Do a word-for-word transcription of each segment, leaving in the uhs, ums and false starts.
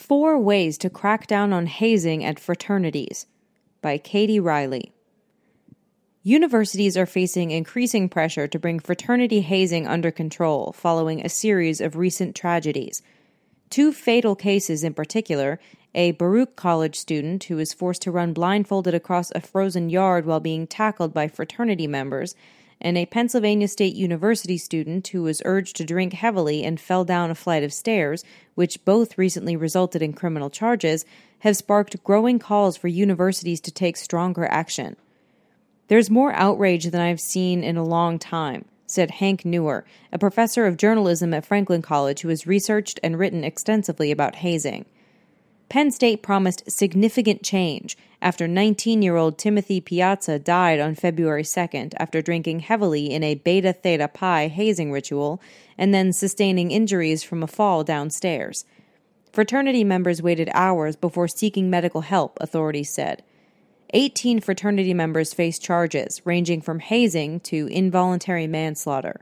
Four Ways to Crack Down on Hazing at Fraternities by Katie Riley. Universities are facing increasing pressure to bring fraternity hazing under control following a series of recent tragedies. Two fatal cases in particular, a Baruch College student who was forced to run blindfolded across a frozen yard while being tackled by fraternity members, and a Pennsylvania State University student who was urged to drink heavily and fell down a flight of stairs, which both recently resulted in criminal charges, have sparked growing calls for universities to take stronger action. "There's more outrage than I've seen in a long time," said Hank Newer, a professor of journalism at Franklin College who has researched and written extensively about hazing. Penn State promised significant change after nineteen-year-old Timothy Piazza died on February second after drinking heavily in a Beta Theta Pi hazing ritual and then sustaining injuries from a fall downstairs. Fraternity members waited hours before seeking medical help, authorities said. Eighteen fraternity members face charges, ranging from hazing to involuntary manslaughter.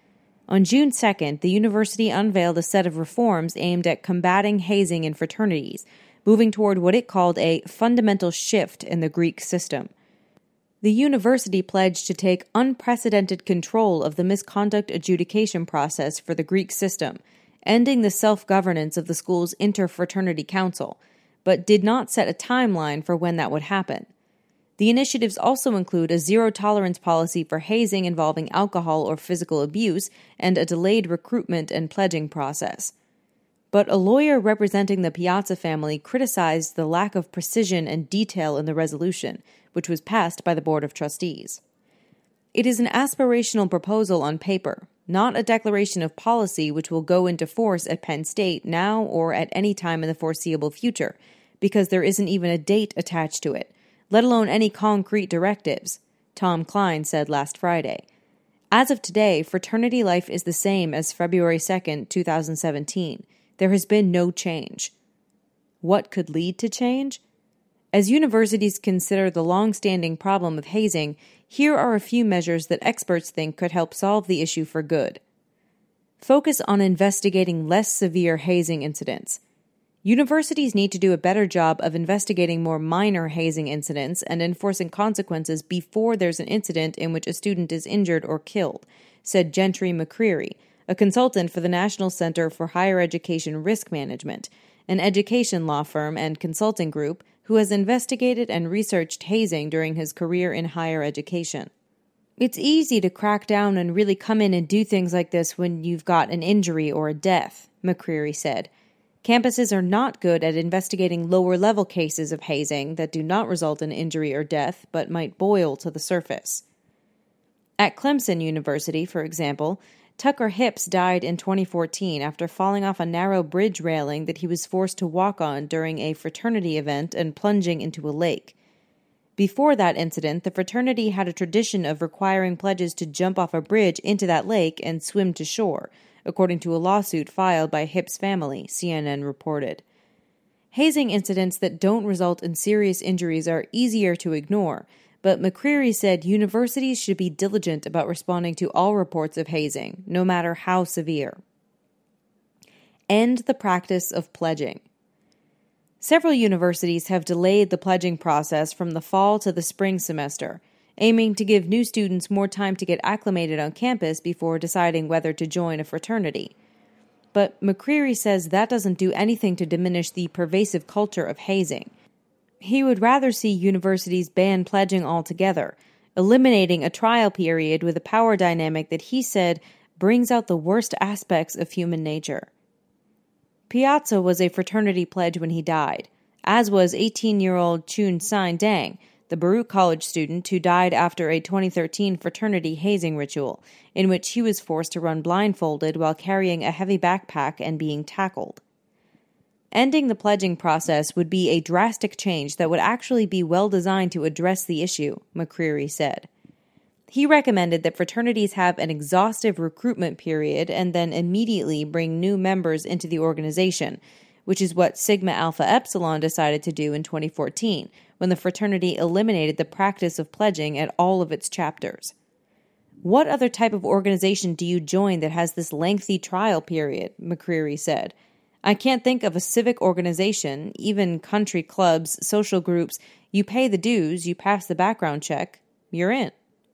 On June second, the university unveiled a set of reforms aimed at combating hazing in fraternities, moving toward what it called a fundamental shift in the Greek system. The university pledged to take unprecedented control of the misconduct adjudication process for the Greek system, ending the self-governance of the school's interfraternity council, but did not set a timeline for when that would happen. The initiatives also include a zero-tolerance policy for hazing involving alcohol or physical abuse and a delayed recruitment and pledging process. But a lawyer representing the Piazza family criticized the lack of precision and detail in the resolution, which was passed by the Board of Trustees. It is an aspirational proposal on paper, not a declaration of policy which will go into force at Penn State now or at any time in the foreseeable future, because there isn't even a date attached to it, let alone any concrete directives, Tom Klein said last Friday. As of today, fraternity life is the same as February second, twenty seventeen. There has been no change. What could lead to change? As universities consider the long-standing problem of hazing, here are a few measures that experts think could help solve the issue for good. Focus on investigating less severe hazing incidents. Universities need to do a better job of investigating more minor hazing incidents and enforcing consequences before there's an incident in which a student is injured or killed, said Gentry McCreary, a consultant for the National Center for Higher Education Risk Management, an education law firm and consulting group who has investigated and researched hazing during his career in higher education. "It's easy to crack down and really come in and do things like this when you've got an injury or a death," McCreary said. Campuses are not good at investigating lower-level cases of hazing that do not result in injury or death, but might boil to the surface. At Clemson University, for example, Tucker Hipps died in twenty fourteen after falling off a narrow bridge railing that he was forced to walk on during a fraternity event and plunging into a lake. Before that incident, the fraternity had a tradition of requiring pledges to jump off a bridge into that lake and swim to shore, according to a lawsuit filed by Hipps' family, C N N reported. Hazing incidents that don't result in serious injuries are easier to ignore, but McCreary said universities should be diligent about responding to all reports of hazing, no matter how severe. End the practice of pledging. Several universities have delayed the pledging process from the fall to the spring semester, aiming to give new students more time to get acclimated on campus before deciding whether to join a fraternity. But McCreary says that doesn't do anything to diminish the pervasive culture of hazing. He would rather see universities ban pledging altogether, eliminating a trial period with a power dynamic that he said brings out the worst aspects of human nature. Piazza was a fraternity pledge when he died, as was eighteen-year-old Chun Sein Dang, the Baruch College student who died after a twenty thirteen fraternity hazing ritual, in which he was forced to run blindfolded while carrying a heavy backpack and being tackled. Ending the pledging process would be a drastic change that would actually be well designed to address the issue, McCreary said. He recommended that fraternities have an exhaustive recruitment period and then immediately bring new members into the organization, which is what Sigma Alpha Epsilon decided to do in twenty fourteen, when the fraternity eliminated the practice of pledging at all of its chapters. What other type of organization do you join that has this lengthy trial period? McCreary said. I can't think of a civic organization, even country clubs, social groups. You pay the dues, you pass the background check, you're in.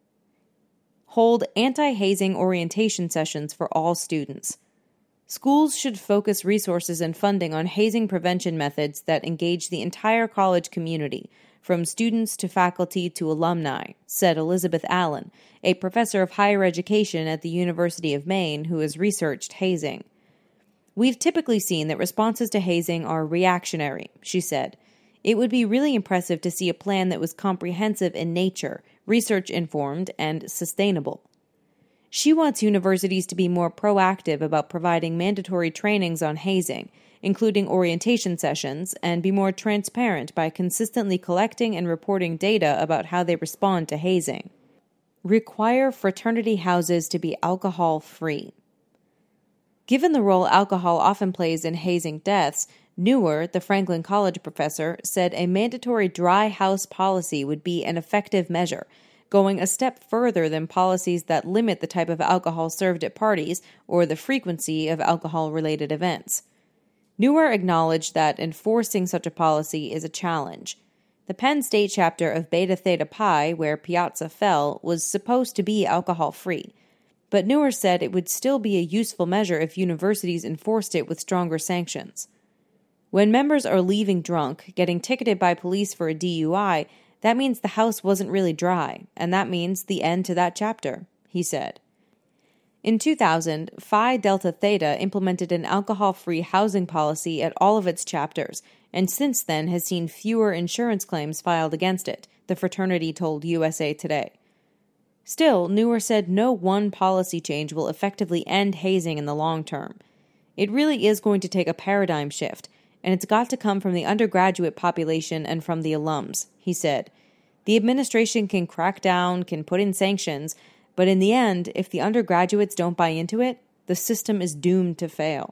Hold anti-hazing orientation sessions for all students. Schools should focus resources and funding on hazing prevention methods that engage the entire college community, from students to faculty to alumni, said Elizabeth Allen, a professor of higher education at the University of Maine who has researched hazing. We've typically seen that responses to hazing are reactionary, she said. It would be really impressive to see a plan that was comprehensive in nature, research-informed, and sustainable. She wants universities to be more proactive about providing mandatory trainings on hazing, including orientation sessions, and be more transparent by consistently collecting and reporting data about how they respond to hazing. Require fraternity houses to be alcohol-free. Given the role alcohol often plays in hazing deaths, Neuer, the Franklin College professor, said a mandatory dry house policy would be an effective measure, going a step further than policies that limit the type of alcohol served at parties or the frequency of alcohol-related events. Neuer acknowledged that enforcing such a policy is a challenge. The Penn State chapter of Beta Theta Pi, where Piazza fell, was supposed to be alcohol-free, but Neuer said it would still be a useful measure if universities enforced it with stronger sanctions. When members are leaving drunk, getting ticketed by police for a D U I, that means the house wasn't really dry, and that means the end to that chapter, he said. In two thousand, Phi Delta Theta implemented an alcohol-free housing policy at all of its chapters, and since then has seen fewer insurance claims filed against it, the fraternity told U S A Today. Still, Neuer said no one policy change will effectively end hazing in the long term. It really is going to take a paradigm shift, and it's got to come from the undergraduate population and from the alums, he said. The administration can crack down, can put in sanctions, but in the end, if the undergraduates don't buy into it, the system is doomed to fail.